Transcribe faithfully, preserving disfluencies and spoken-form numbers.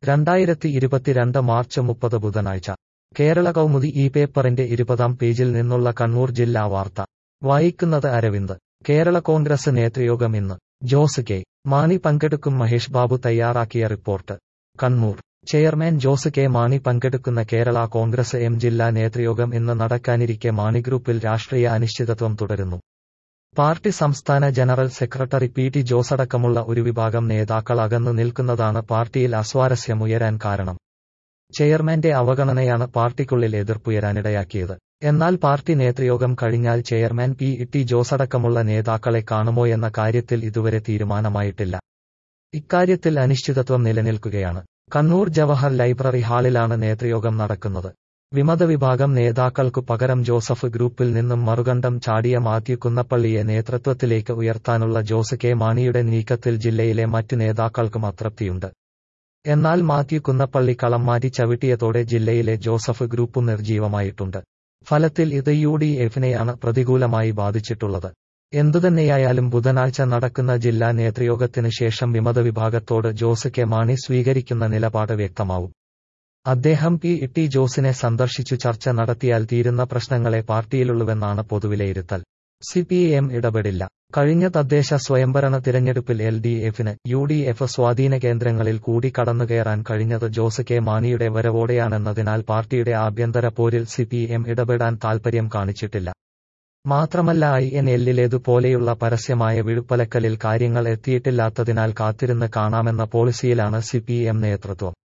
രണ്ടായിരത്തി ഇരുപത്തിരണ്ട് മാർച്ച് മുപ്പത് ബുധനാഴ്ച കേരള കൗമുദി ഈ പേപ്പറിന്റെ ഇരുപതാം പേജിൽ നിന്നുള്ള കണ്ണൂർ ജില്ലാ വാർത്ത വായിക്കുന്നത് അരവിന്ദ്. കേരള കോൺഗ്രസ് നേതൃയോഗം ഇന്ന്. ജോസ് കെ മാണി പങ്കെടുക്കും. മഹേഷ് ബാബു തയ്യാറാക്കിയ റിപ്പോർട്ട്. കണ്ണൂർ. ചെയർമാൻ ജോസ് കെ മാണി പങ്കെടുക്കുന്ന കേരള കോൺഗ്രസ് എം ജില്ലാ നേതൃയോഗം ഇന്ന് നടക്കാനിരിക്കെ മാണി ഗ്രൂപ്പിൽ രാഷ്ട്രീയ അനിശ്ചിതത്വം തുടരുന്നു. പാർട്ടി സംസ്ഥാന ജനറൽ സെക്രട്ടറി പി ടി ജോസടക്കമുള്ള ഒരു വിഭാഗം നേതാക്കൾ അകന്നു നിൽക്കുന്നതാണ് പാർട്ടിയിൽ അസ്വാരസ്യമുയരാൻ കാരണം. ചെയർമാന്റെ അവഗണനയാണ് പാർട്ടിക്കുള്ളിൽ എതിർപ്പുയരാനിടയാക്കിയത്. എന്നാൽ പാർട്ടി നേതൃയോഗം കഴിഞ്ഞാൽ ചെയർമാൻ പി ടി ജോസടക്കമുള്ള നേതാക്കളെ കാണുമോയെന്ന കാര്യത്തിൽ ഇതുവരെ തീരുമാനമായിട്ടില്ല. ഇക്കാര്യത്തിൽ അനിശ്ചിതത്വം നിലനിൽക്കുകയാണ്. കണ്ണൂർ ജവഹർ ലൈബ്രറി ഹാളിലാണ് നേതൃയോഗം നടക്കുന്നത്. വിമത വിഭാഗം നേതാക്കൾക്കു പകരം ജോസഫ് ഗ്രൂപ്പിൽ നിന്നും മറുകണ്ഠം ചാടിയ മാത്യു കുന്നപ്പള്ളിയെ നേതൃത്വത്തിലേക്ക് ഉയർത്താനുള്ള ജോസ് കെ മാണിയുടെ നീക്കത്തിൽ ജില്ലയിലെ മറ്റു നേതാക്കൾക്കും അതൃപ്തിയുണ്ട്. എന്നാൽ മാത്യു കുന്നപ്പള്ളി കളം മാറ്റി ചവിട്ടിയതോടെ ജില്ലയിലെ ജോസഫ് ഗ്രൂപ്പും നിർജീവമായിട്ടുണ്ട്. ഫലത്തിൽ ഇത് യു ഡി എഫിനെയാണ് പ്രതികൂലമായി ബാധിച്ചിട്ടുള്ളത്. എന്തുതന്നെയായാലും ബുധനാഴ്ച നടക്കുന്ന ജില്ലാ നേതൃയോഗത്തിന് ശേഷം വിമത വിഭാഗത്തോട് ജോസ് കെ മാണി സ്വീകരിക്കുന്ന നിലപാട് വ്യക്തമാവും. അദ്ദേഹം പി ടി ജോസിനെ സന്ദർശിച്ചു ചർച്ച നടത്തിയാൽ തീരുന്ന പ്രശ്നങ്ങളെ പാർട്ടിയിലുള്ളൂവെന്നാണ് പൊതുവിലയിരുത്തൽ. സി പി എം ഇടപെടില്ല. കഴിഞ്ഞ തദ്ദേശ സ്വയംഭരണ തിരഞ്ഞെടുപ്പിൽ എൽ ഡി എഫിന് യു ഡി എഫ് സ്വാധീന കേന്ദ്രങ്ങളിൽ കൂടി കടന്നുകയറാൻ കഴിഞ്ഞത് ജോസ് കെ മാണിയുടെ വരവോടെയാണെന്നതിനാൽ പാർട്ടിയുടെ ആഭ്യന്തര പോരിൽ സി പി എം ഇടപെടാൻ താൽപര്യം കാണിച്ചിട്ടില്ല. മാത്രമല്ല ഐ എൻ എല്ലിലേതുപോലെയുള്ള പരസ്യമായ വിഴുപ്പലക്കലിൽ കാര്യങ്ങൾ എത്തിയിട്ടില്ലാത്തതിനാൽ കാത്തിരുന്ന് കാണാമെന്ന പോളിസിയിലാണ് സി പി എം നേതൃത്വം.